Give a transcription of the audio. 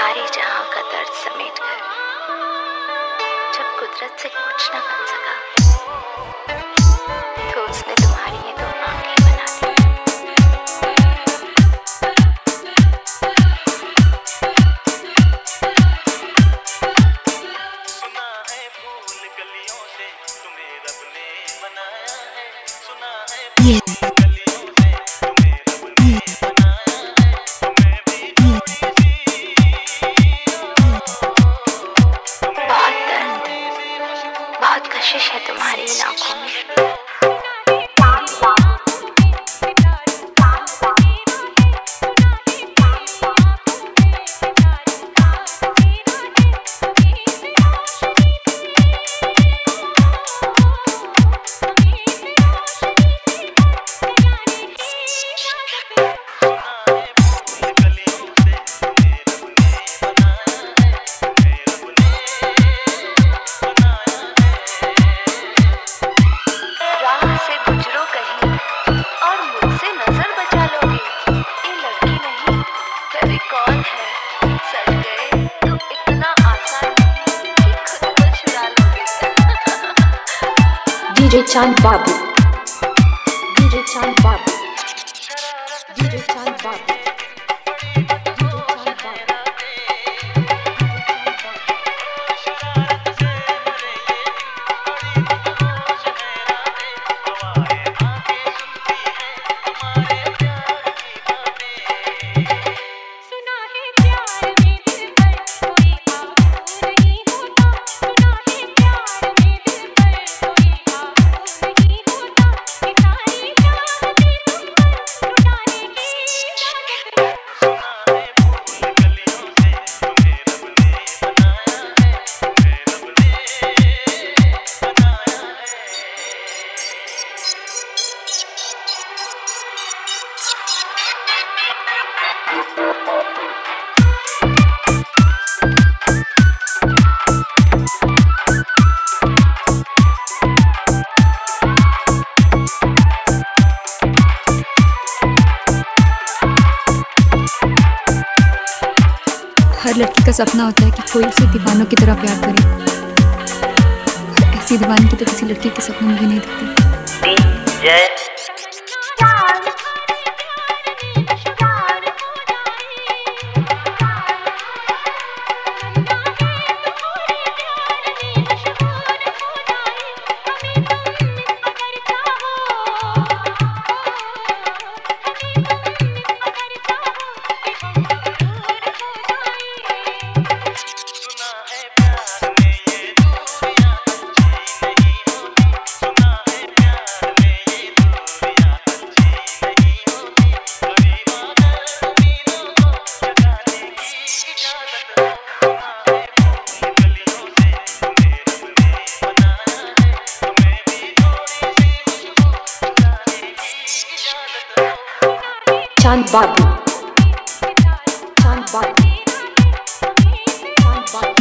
सारे जहां का दर्द समेट कर जब कुदरत से कुछ न बन सका तो उसने तुम्हारी ये दो आंखें बना दी। सुना है फूल गलियों से तुम्हें रब ने बनाया है, सुना है फूल गलियों से तुम्हें रब ने बनाया है, तुम्हें भी थोड़ी सी बहुत दर्द, बहुत कशिश है तुम्हारी इन आंखों में। कौन है सड़ गए तो इतना आसान नहीं कि खुद को छुड़ा लोगे। डीजे चांद बाबू, डीजे चांद बाबू, डीजे चांद बाबू। हर लड़की का सपना होता है कि कोई उसे दीवानों की तरह प्यार करे, और ऐसी दीवानी की तो किसी लड़की के सपने में भी नहीं दिखती। चांद बाबू, चांद बाबू, चांद बाबू।